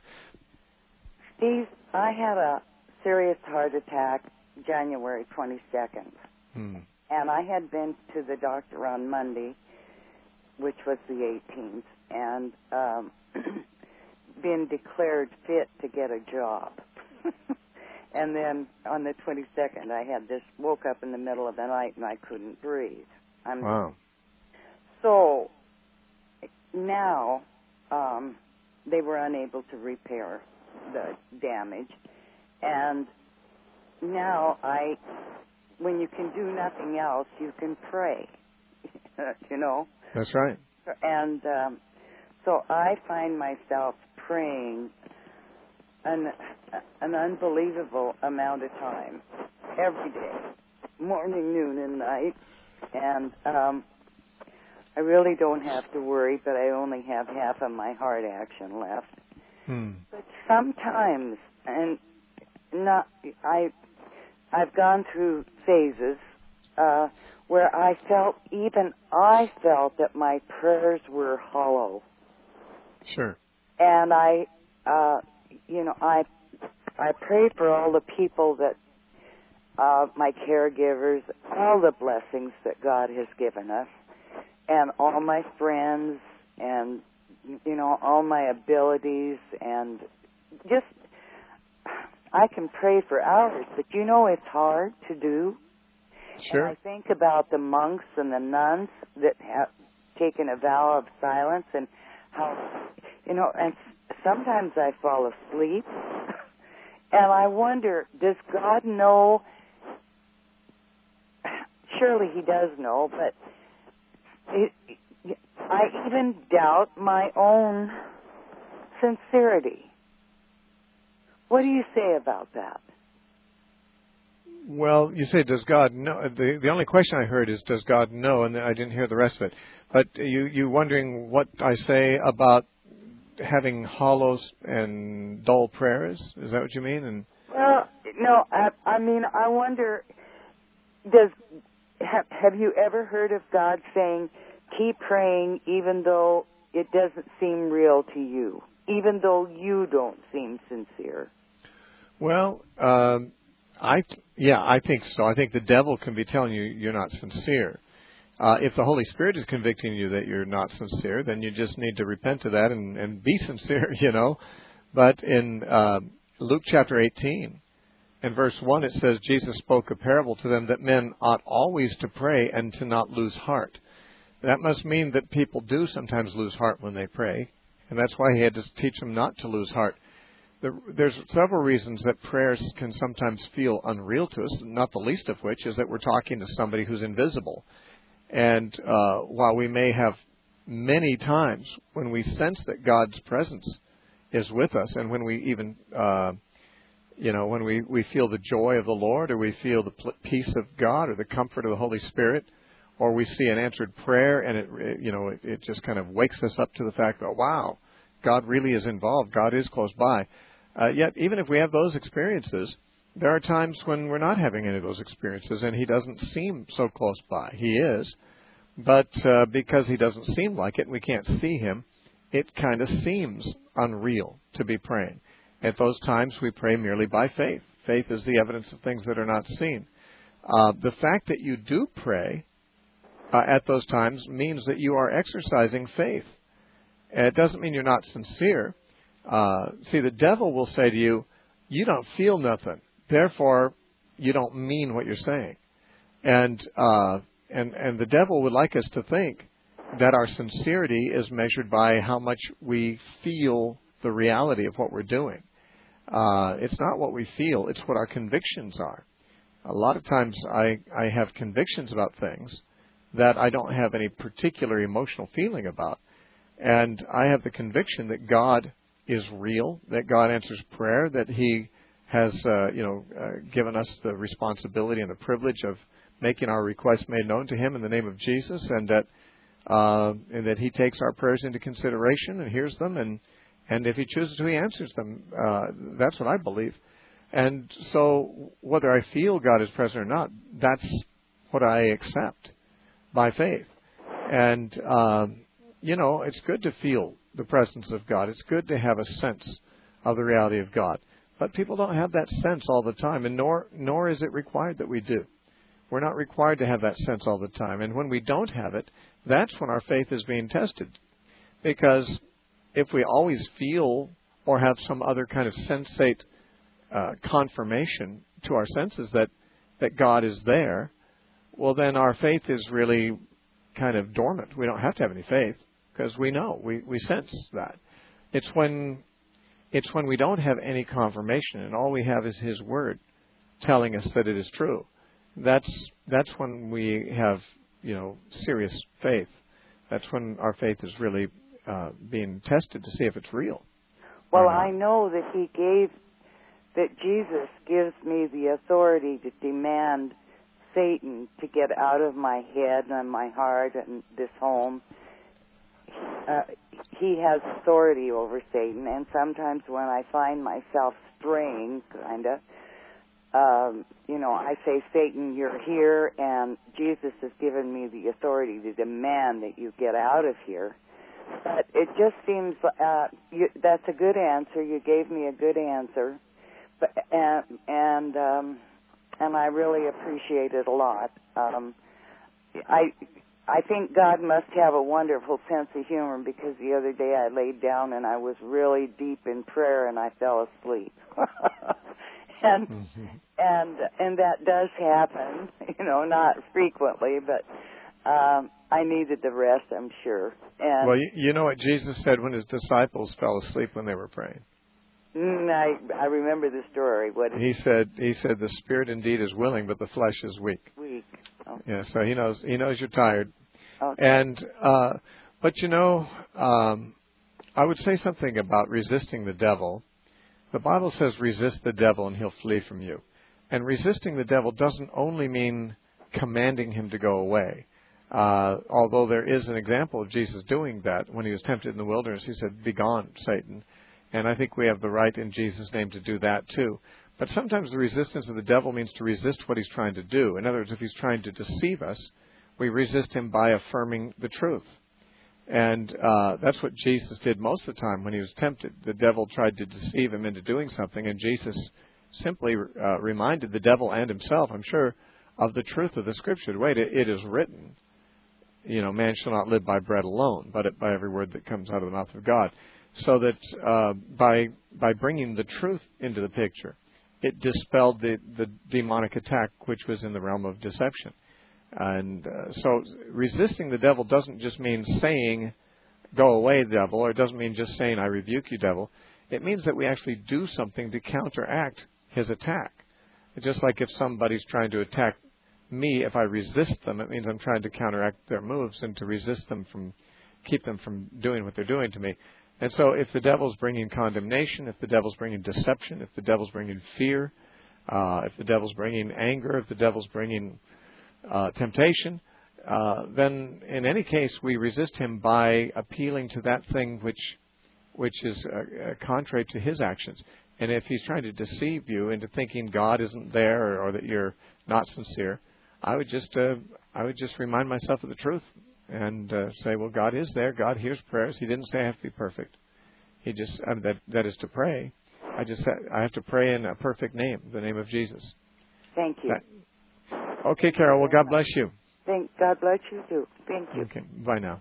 Steve, I had a serious heart attack January twenty-second. Hmm. And I had been to the doctor on Monday, which was the eighteenth, and um, been declared fit to get a job. And then on the twenty-second, I had this, woke up in the middle of the night and I couldn't breathe. I'm, wow. So now um, they were unable to repair the damage. And now I, when you can do nothing else, you can pray, you know. That's right. And um, so I find myself praying an, an unbelievable amount of time, every day, morning, noon, and night. And um, I really don't have to worry, but I only have half of my heart action left. Hmm. But sometimes, and not, I, I've gone through phases uh, where I felt, even I felt that my prayers were hollow. Sure. And I, uh, you know, I, I prayed for all the people that, uh, my caregivers, all the blessings that God has given us, and all my friends, and, you know, all my abilities, and just, I can pray for hours, but you know it's hard to do. Sure. And I think about the monks and the nuns that have taken a vow of silence, and how, you know, and sometimes I fall asleep, and I wonder, does God know? Surely He does know, but it, I even doubt my own sincerity. What do you say about that? Well, you say, does God know? The, the only question I heard is, does God know? And I didn't hear the rest of it. But you, you wondering what I say about having hollow and dull prayers? Is that what you mean? And well, no, I, I mean, I wonder, does have, have you ever heard of God saying, keep praying even though it doesn't seem real to you, even though you don't seem sincere? Well, um, I yeah, I think so. I think the devil can be telling you you're not sincere. Uh, if the Holy Spirit is convicting you that you're not sincere, then you just need to repent of that and, and be sincere, you know. But in uh, Luke chapter eighteen, in verse one, it says, Jesus spoke a parable to them that men ought always to pray and to not lose heart. That must mean that people do sometimes lose heart when they pray, and that's why he had to teach them not to lose heart. There's several reasons that prayers can sometimes feel unreal to us, not the least of which is that we're talking to somebody who's invisible. And uh, while we may have many times when we sense that God's presence is with us, and when we even, uh, you know, when we, we feel the joy of the Lord, or we feel the peace of God, or the comfort of the Holy Spirit, or we see an answered prayer, and it, it you know, it, it just kind of wakes us up to the fact that, wow, God really is involved. God is close by. Uh, yet, even if we have those experiences, there are times when we're not having any of those experiences, and He doesn't seem so close by. He is, but uh, because He doesn't seem like it, and we can't see Him, it kind of seems unreal to be praying. At those times, we pray merely by faith. Faith is the evidence of things that are not seen. Uh, the fact that you do pray uh, at those times means that you are exercising faith. And it doesn't mean you're not sincere. Uh, see, the devil will say to you, you don't feel nothing. Therefore, you don't mean what you're saying. And, uh, and, and the devil would like us to think that our sincerity is measured by how much we feel the reality of what we're doing. Uh, it's not what we feel. It's what our convictions are. A lot of times I, I have convictions about things that I don't have any particular emotional feeling about. And I have the conviction that God is real, that God answers prayer, that He has, uh, you know, uh, given us the responsibility and the privilege of making our requests made known to Him in the name of Jesus, and that uh, and that He takes our prayers into consideration and hears them, and and if He chooses to, He answers them. Uh, that's what I believe. And so, whether I feel God is present or not, that's what I accept by faith. And um, you know, it's good to feel the presence of God. It's good to have a sense of the reality of God. But people don't have that sense all the time, and nor nor is it required that we do. We're not required to have that sense all the time. And when we don't have it, that's when our faith is being tested. Because if we always feel or have some other kind of sensate uh, confirmation to our senses that, that God is there, well, then our faith is really kind of dormant. We don't have to have any faith because we know, we, we sense that. It's when it's when we don't have any confirmation and all we have is His Word telling us that it is true. That's that's when we have, you know, serious faith. That's when our faith is really uh, being tested to see if it's real. Well, I know that He gave, that Jesus gives me the authority to demand Satan to get out of my head and my heart and this home. Uh, he has authority over Satan, and sometimes when I find myself straying, kind of, um, you know, I say, Satan, you're here, and Jesus has given me the authority to demand that you get out of here. But it just seems uh, you, that's a good answer. You gave me a good answer, but and and um, and I really appreciate it a lot. Um, I I think God must have a wonderful sense of humor, because the other day I laid down and I was really deep in prayer and I fell asleep. and mm-hmm. and and that does happen, you know, not frequently, but. Um, I needed the rest, I'm sure. And well, you, you know what Jesus said when his disciples fell asleep when they were praying? Mm, I I remember the story. What he said? He said, "The spirit indeed is willing, but the flesh is weak." Weak. Okay. Yeah. So he knows. He knows you're tired. Okay. And uh, but you know, um, I would say something about resisting the devil. The Bible says, "Resist the devil, and he'll flee from you." And resisting the devil doesn't only mean commanding him to go away. Uh, although there is an example of Jesus doing that when he was tempted in the wilderness. He said, "Begone, Satan." And I think we have the right in Jesus' name to do that too. But sometimes the resistance of the devil means to resist what he's trying to do. In other words, if he's trying to deceive us, we resist him by affirming the truth. And uh, that's what Jesus did most of the time when he was tempted. The devil tried to deceive him into doing something, and Jesus simply uh, reminded the devil and himself, I'm sure, of the truth of the Scripture. Wait, it, it is written. You know, man shall not live by bread alone, but by every word that comes out of the mouth of God. So that uh, by by bringing the truth into the picture, it dispelled the, the demonic attack which was in the realm of deception. And uh, so resisting the devil doesn't just mean saying, "Go away, devil," or it doesn't mean just saying, "I rebuke you, devil." It means that we actually do something to counteract his attack. Just like if somebody's trying to attack me, if I resist them, it means I'm trying to counteract their moves and to resist them from, keep them from doing what they're doing to me. And so if the devil's bringing condemnation, if the devil's bringing deception, if the devil's bringing fear, uh, if the devil's bringing anger, if the devil's bringing uh, temptation, uh, then in any case we resist him by appealing to that thing which which is uh, uh, contrary to his actions. And if he's trying to deceive you into thinking God isn't there, or, or that you're not sincere, I would just uh, I would just remind myself of the truth and uh, say, well, God is there. God hears prayers. He didn't say I have to be perfect. He just I mean, that that is to pray. I just said I have to pray in a perfect name, the name of Jesus. Thank you. That, okay, Carol. Well, God bless you. Thank God bless you too. Thank you. Okay. Bye now.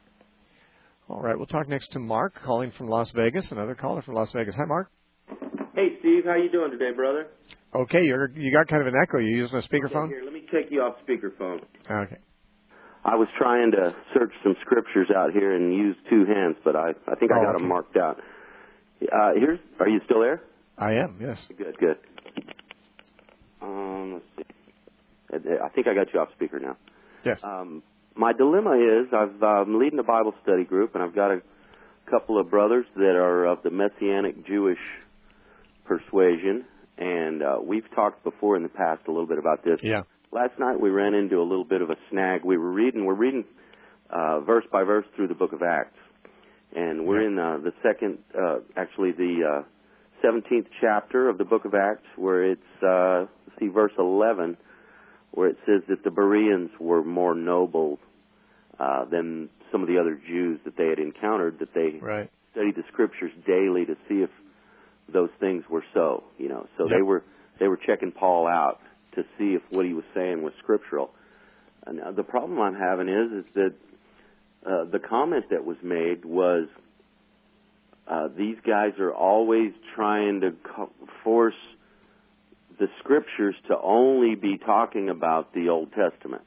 All right. We'll talk next to Mark, calling from Las Vegas. Another caller from Las Vegas. Hi, Mark. Hey, Steve, how you doing today, brother? Okay, you're you got kind of an echo. You using a speakerphone? Okay, here, let me take you off speakerphone. Okay. I was trying to search some scriptures out here and use two hands, but I I think I oh, got okay. them marked out. Uh, here's. Are you still there? I am. Yes. Good. Good. Um, let's see. I think I got you off speaker now. Yes. Um, my dilemma is I've, uh, I'm leading a Bible study group, and I've got a couple of brothers that are of the Messianic Jewish persuasion, and uh, we've talked before in the past a little bit about this. Yeah. Last night we ran into a little bit of a snag. We were reading, we're reading uh, verse by verse through the book of Acts, and we're yeah. in uh, the second, uh, actually the uh, seventeenth chapter of the book of Acts, where it's, uh, let's see, verse eleven, where it says that the Bereans were more noble uh, than some of the other Jews that they had encountered, that they right. studied the scriptures daily to see if those things were so, you know. So yep. they were they were checking Paul out to see if what he was saying was scriptural. And uh, the problem I'm having is is that uh, the comment that was made was uh, these guys are always trying to co- force the scriptures to only be talking about the Old Testament.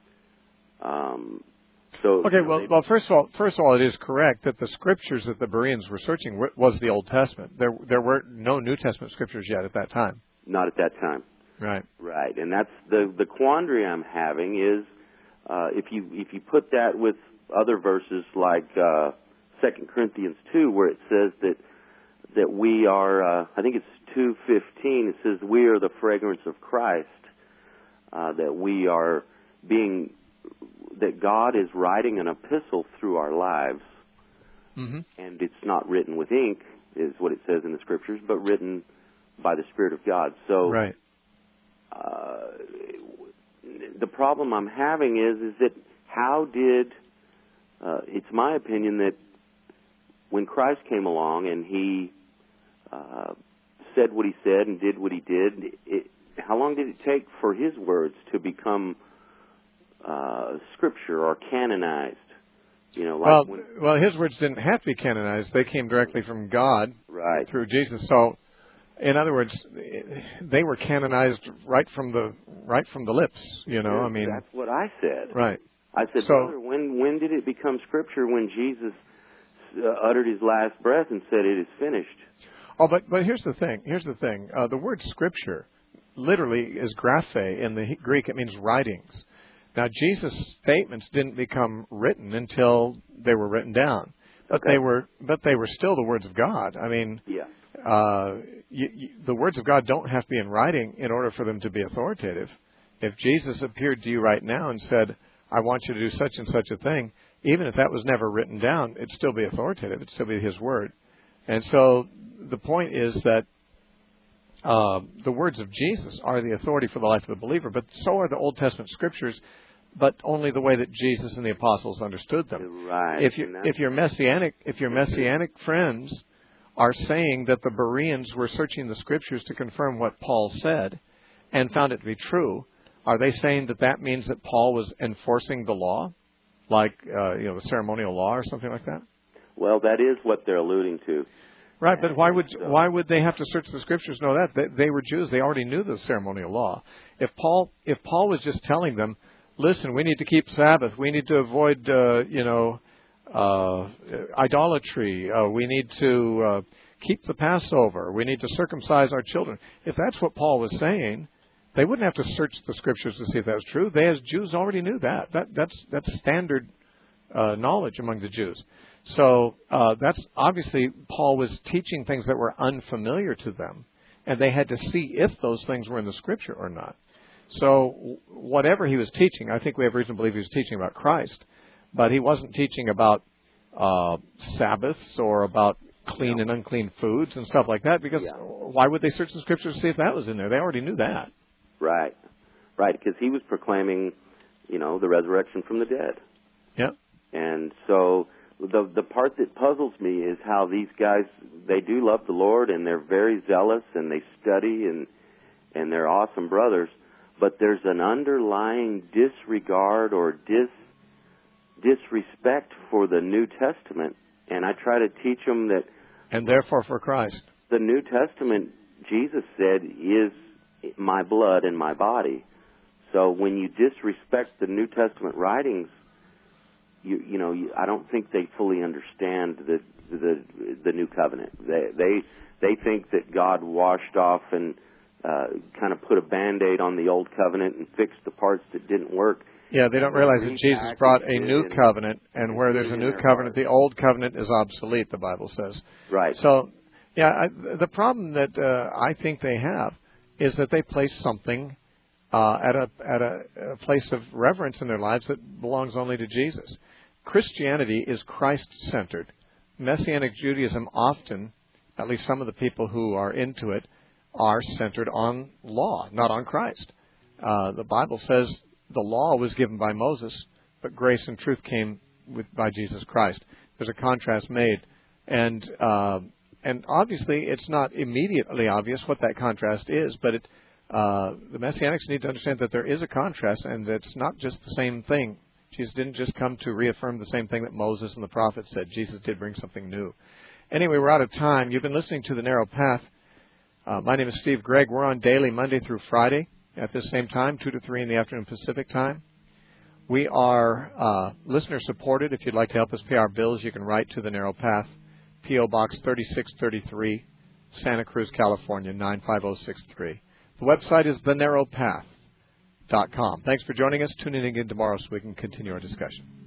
Um, so okay, you know, well, they, well, first of all, first of all, it is correct that the scriptures that the Bereans were searching was the Old Testament. There, there were no New Testament scriptures yet at that time. Not at that time. Right. Right, and that's the the quandary I'm having is uh, if you if you put that with other verses like uh, Second Corinthians two, where it says that that we are, uh, I think it's two fifteen. It says we are the fragrance of Christ. uh, that we are being, that God is writing an epistle through our lives, mm-hmm. and it's not written with ink, is what it says in the Scriptures, but written by the Spirit of God. So, right. uh, the problem I'm having is, is that how did, uh, it's my opinion that when Christ came along and he uh, said what he said and did what he did, it, how long did it take for his words to become uh, Scripture or canonized? You know, like well, when, well, his words didn't have to be canonized; they came directly from God, right, through Jesus. So, in other words, they were canonized right from the right from the lips. You know, yeah, I mean, that's what I said. Right. I said, so, brother, when when did it become Scripture? When Jesus uh, uttered his last breath and said, "It is finished." Oh, but but here's the thing. Here's the thing. Uh, the word Scripture literally is graphe in the Greek. It means writings. Now, Jesus' statements didn't become written until they were written down, but okay. they were but they were still the words of God. I mean, yeah. uh, you, you, the words of God don't have to be in writing in order for them to be authoritative. If Jesus appeared to you right now and said, "I want you to do such and such a thing," even if that was never written down, it'd still be authoritative. It'd still be His word. And so the point is that uh, the words of Jesus are the authority for the life of the believer, but so are the Old Testament Scriptures, but only the way that Jesus and the apostles understood them. Right. If you if your messianic if your messianic friends are saying that the Bereans were searching the Scriptures to confirm what Paul said and found it to be true, are they saying that that means that Paul was enforcing the law, like uh, you know the ceremonial law or something like that? Well, that is what they're alluding to. Right, but why would why would they have to search the Scriptures to know that? They, they were Jews. They already knew the ceremonial law. If Paul if Paul was just telling them, listen, we need to keep Sabbath. We need to avoid, uh, you know, uh, idolatry. Uh, we need to uh, keep the Passover. We need to circumcise our children. If that's what Paul was saying, they wouldn't have to search the Scriptures to see if that was true. They, as Jews, already knew that. That that's that's standard uh, knowledge among the Jews. So uh, that's obviously Paul was teaching things that were unfamiliar to them, and they had to see if those things were in the Scripture or not. So whatever he was teaching, I think we have reason to believe he was teaching about Christ, but he wasn't teaching about uh, Sabbaths or about clean no. and unclean foods and stuff like that, because yeah. why would they search the Scriptures to see if that was in there? They already knew that. Right, right, because he was proclaiming, you know, the resurrection from the dead. Yeah. And so the the part that puzzles me is how these guys, they do love the Lord, and they're very zealous, and they study, and and they're awesome brothers, but there's an underlying disregard or dis disrespect for the New Testament, and I try to teach them that... And therefore for Christ. The New Testament, Jesus said, is my blood and my body. So when you disrespect the New Testament writings, You, you know, you, I don't think they fully understand the the the new covenant. They they they think that God washed off and uh, kind of put a Band-Aid on the old covenant and fixed the parts that didn't work. Yeah, they don't realize that Jesus brought a new covenant, and where there's a new covenant, the old covenant is obsolete, the Bible says. Right. So, yeah, I, the problem that uh, I think they have is that they place something uh, at a at a, a place of reverence in their lives that belongs only to Jesus. Christianity is Christ-centered. Messianic Judaism often, at least some of the people who are into it, are centered on law, not on Christ. Uh, the Bible says the law was given by Moses, but grace and truth came with, by Jesus Christ. There's a contrast made. And uh, and obviously it's not immediately obvious what that contrast is, but it, uh, the Messianics need to understand that there is a contrast, and it's not just the same thing. Jesus didn't just come to reaffirm the same thing that Moses and the prophets said. Jesus did bring something new. Anyway, we're out of time. You've been listening to The Narrow Path. Uh, my name is Steve Gregg. We're on daily Monday through Friday at this same time, two to three in the afternoon Pacific time. We are uh, listener-supported. If you'd like to help us pay our bills, you can write to The Narrow Path, P O Box thirty-six thirty-three, Santa Cruz, California, nine five zero six three. The website is the narrow path dot com. Thanks for joining us. Tune in again tomorrow so we can continue our discussion.